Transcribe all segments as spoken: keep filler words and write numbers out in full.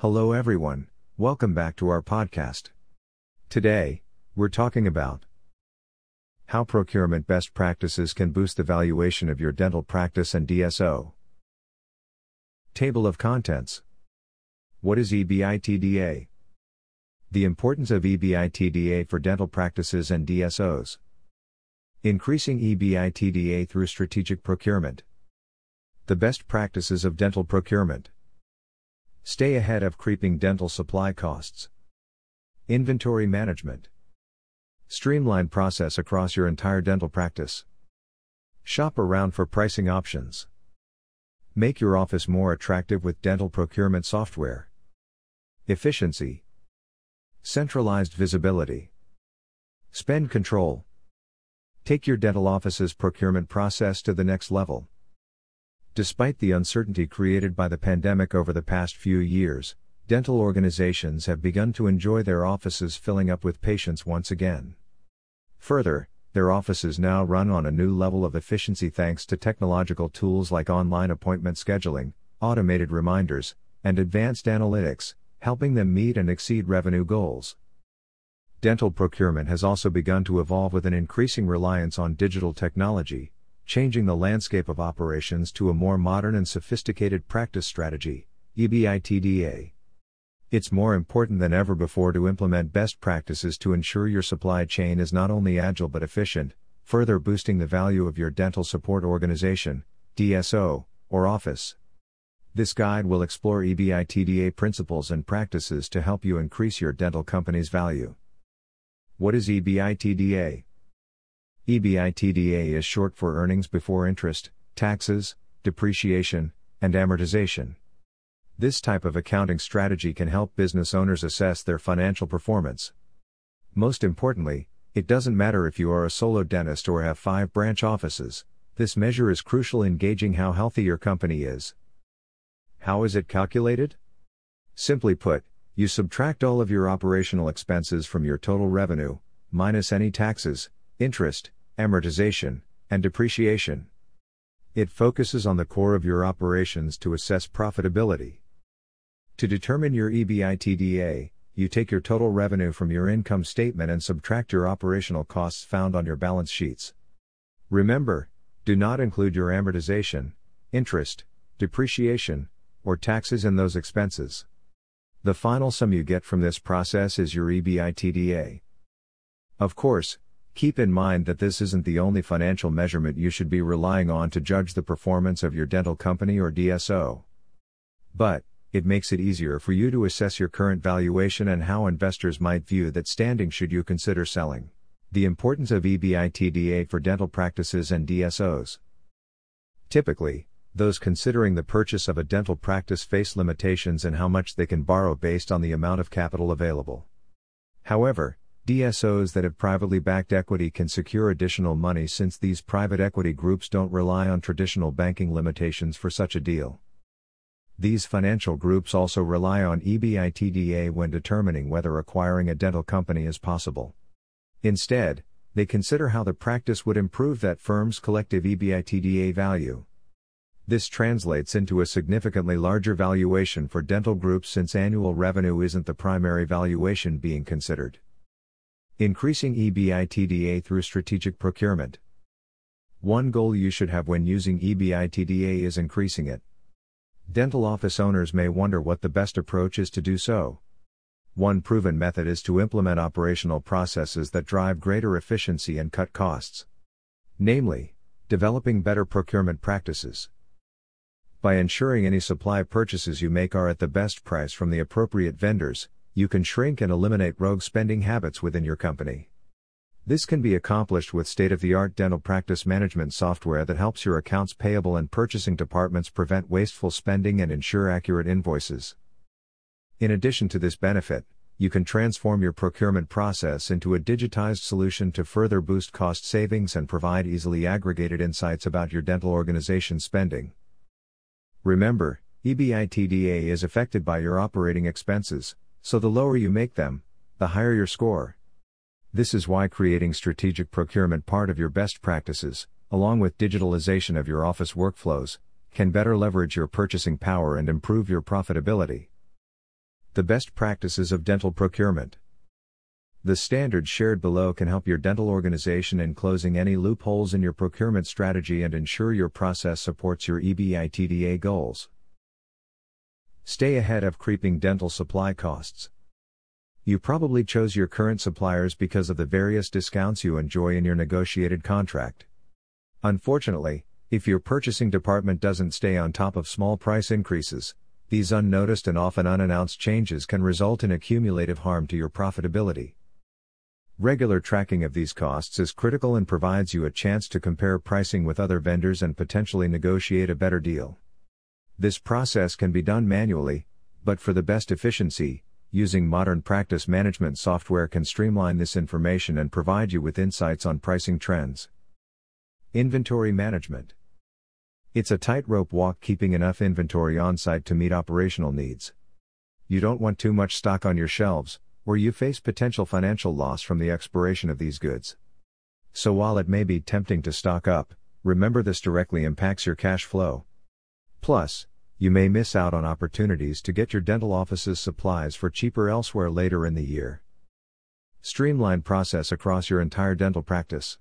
Hello everyone, welcome back to our podcast. Today, we're talking about how procurement best practices can boost the valuation of your dental practice and D S O. Table of Contents. What is EBITDA? The importance of EBITDA for dental practices and D S Os. Increasing EBITDA through strategic procurement. The best practices of dental procurement. Stay ahead of creeping dental supply costs. Inventory management. Streamline process across your entire dental practice. Shop around for pricing options. Make your office more attractive with dental procurement software. Efficiency. Centralized visibility. Spend control. Take your dental office's procurement process to the next level. Despite the uncertainty created by the pandemic over the past few years, dental organizations have begun to enjoy their offices filling up with patients once again. Further, their offices now run on a new level of efficiency thanks to technological tools like online appointment scheduling, automated reminders, and advanced analytics, helping them meet and exceed revenue goals. Dental procurement has also begun to evolve with an increasing reliance on digital technology, changing the landscape of operations to a more modern and sophisticated practice strategy, EBITDA. It's more important than ever before to implement best practices to ensure your supply chain is not only agile but efficient, further boosting the value of your dental support organization, D S O, or office. This guide will explore EBITDA principles and practices to help you increase your dental company's value. What is EBITDA? EBITDA is short for earnings before interest, taxes, depreciation, and amortization. This type of accounting strategy can help business owners assess their financial performance. Most importantly, it doesn't matter if you are a solo dentist or have five branch offices, this measure is crucial in gauging how healthy your company is. How is it calculated? Simply put, you subtract all of your operational expenses from your total revenue, minus any taxes, interest, amortization, and depreciation. It focuses on the core of your operations to assess profitability. To determine your EBITDA, you take your total revenue from your income statement and subtract your operational costs found on your balance sheets. Remember, do not include your amortization, interest, depreciation, or taxes in those expenses. The final sum you get from this process is your EBITDA. Of course, keep in mind that this isn't the only financial measurement you should be relying on to judge the performance of your dental company or D S O. But, it makes it easier for you to assess your current valuation and how investors might view that standing should you consider selling. The importance of EBITDA for dental practices and D S Os. Typically, those considering the purchase of a dental practice face limitations in how much they can borrow based on the amount of capital available. However, D S Os that have privately backed equity can secure additional money since these private equity groups don't rely on traditional banking limitations for such a deal. These financial groups also rely on EBITDA when determining whether acquiring a dental company is possible. Instead, they consider how the practice would improve that firm's collective EBITDA value. This translates into a significantly larger valuation for dental groups since annual revenue isn't the primary valuation being considered. Increasing EBITDA through strategic procurement. One goal you should have when using EBITDA is increasing it. Dental office owners may wonder what the best approach is to do so. One proven method is to implement operational processes that drive greater efficiency and cut costs. Namely, developing better procurement practices. By ensuring any supply purchases you make are at the best price from the appropriate vendors, you can shrink and eliminate rogue spending habits within your company. This can be accomplished with state-of-the-art dental practice management software that helps your accounts payable and purchasing departments prevent wasteful spending and ensure accurate invoices. In addition to this benefit, you can transform your procurement process into a digitized solution to further boost cost savings and provide easily aggregated insights about your dental organization's spending. Remember, EBITDA is affected by your operating expenses, so the lower you make them, the higher your score. This is why creating strategic procurement part of your best practices, along with digitalization of your office workflows, can better leverage your purchasing power and improve your profitability. The best practices of dental procurement. The standards shared below can help your dental organization in closing any loopholes in your procurement strategy and ensure your process supports your EBITDA goals. Stay ahead of creeping dental supply costs. You probably chose your current suppliers because of the various discounts you enjoy in your negotiated contract. Unfortunately, if your purchasing department doesn't stay on top of small price increases, these unnoticed and often unannounced changes can result in accumulative harm to your profitability. Regular tracking of these costs is critical and provides you a chance to compare pricing with other vendors and potentially negotiate a better deal. This process can be done manually, but for the best efficiency, using modern practice management software can streamline this information and provide you with insights on pricing trends. Inventory management. It's a tightrope walk keeping enough inventory on site to meet operational needs. You don't want too much stock on your shelves, or you face potential financial loss from the expiration of these goods. So while it may be tempting to stock up, remember this directly impacts your cash flow. Plus, you may miss out on opportunities to get your dental office's supplies for cheaper elsewhere later in the year. Streamline process across your entire dental practice.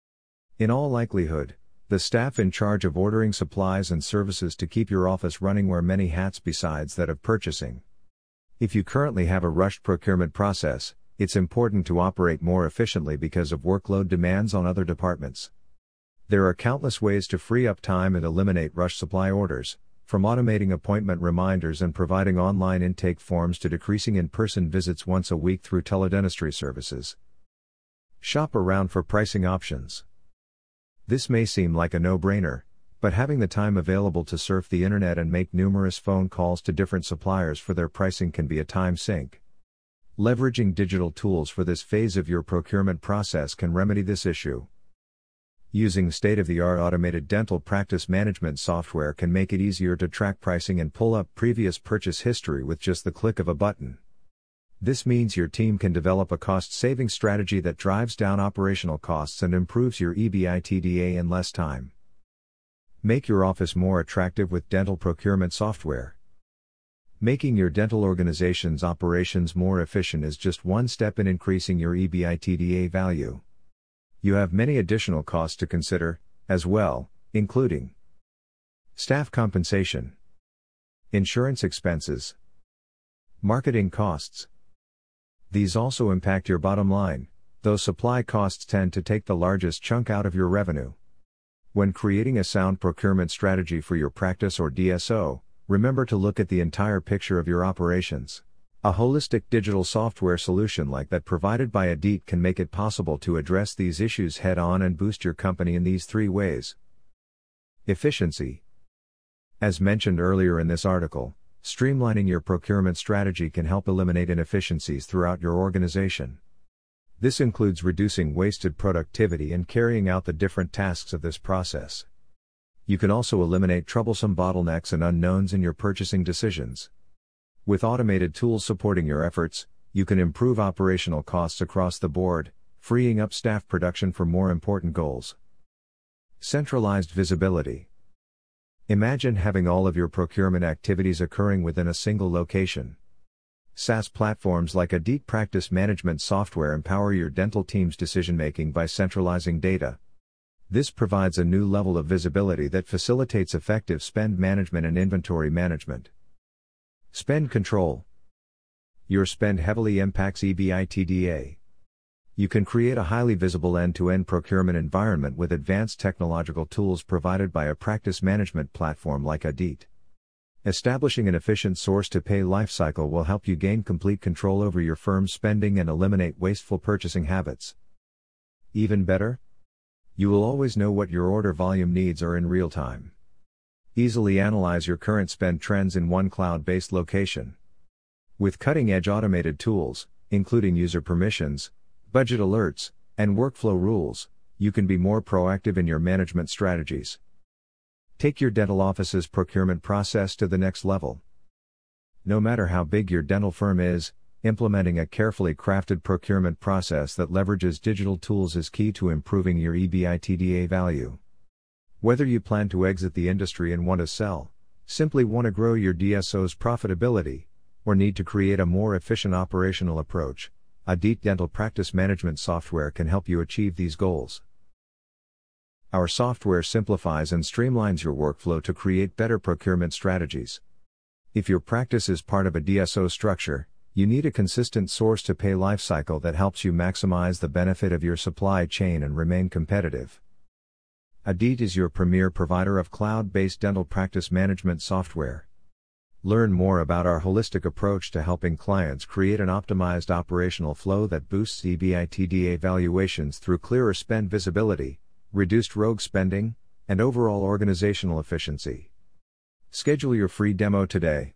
In all likelihood, the staff in charge of ordering supplies and services to keep your office running wear many hats besides that of purchasing. If you currently have a rushed procurement process, it's important to operate more efficiently because of workload demands on other departments. There are countless ways to free up time and eliminate rush supply orders, from automating appointment reminders and providing online intake forms to decreasing in-person visits once a week through teledentistry services. Shop around for pricing options. This may seem like a no-brainer, but having the time available to surf the internet and make numerous phone calls to different suppliers for their pricing can be a time sink. Leveraging digital tools for this phase of your procurement process can remedy this issue. Using state-of-the-art automated dental practice management software can make it easier to track pricing and pull up previous purchase history with just the click of a button. This means your team can develop a cost-saving strategy that drives down operational costs and improves your EBITDA in less time. Make your office more attractive with dental procurement software. Making your dental organization's operations more efficient is just one step in increasing your EBITDA value. You have many additional costs to consider, as well, including staff compensation, insurance expenses, marketing costs. These also impact your bottom line, though supply costs tend to take the largest chunk out of your revenue. When creating a sound procurement strategy for your practice or D S O, remember to look at the entire picture of your operations. A holistic digital software solution like that provided by Adit can make it possible to address these issues head-on and boost your company in these three ways. Efficiency. As mentioned earlier in this article, streamlining your procurement strategy can help eliminate inefficiencies throughout your organization. This includes reducing wasted productivity and carrying out the different tasks of this process. You can also eliminate troublesome bottlenecks and unknowns in your purchasing decisions. With automated tools supporting your efforts, you can improve operational costs across the board, freeing up staff production for more important goals. Centralized visibility. Imagine having all of your procurement activities occurring within a single location. SaaS platforms like Adit Practice Management Software empower your dental team's decision-making by centralizing data. This provides a new level of visibility that facilitates effective spend management and inventory management. Spend control. Your spend heavily impacts EBITDA. You can create a highly visible end-to-end procurement environment with advanced technological tools provided by a practice management platform like Adit. Establishing an efficient source-to-pay lifecycle will help you gain complete control over your firm's spending and eliminate wasteful purchasing habits. Even better? You will always know what your order volume needs are in real time. Easily analyze your current spend trends in one cloud-based location. With cutting-edge automated tools, including user permissions, budget alerts, and workflow rules, you can be more proactive in your management strategies. Take your dental office's procurement process to the next level. No matter how big your dental firm is, implementing a carefully crafted procurement process that leverages digital tools is key to improving your EBITDA value. Whether you plan to exit the industry and want to sell, simply want to grow your D S O's profitability, or need to create a more efficient operational approach, Adit Dental Practice Management software can help you achieve these goals. Our software simplifies and streamlines your workflow to create better procurement strategies. If your practice is part of a D S O structure, you need a consistent source-to-pay lifecycle that helps you maximize the benefit of your supply chain and remain competitive. Adit is your premier provider of cloud-based dental practice management software. Learn more about our holistic approach to helping clients create an optimized operational flow that boosts EBITDA valuations through clearer spend visibility, reduced rogue spending, and overall organizational efficiency. Schedule your free demo today.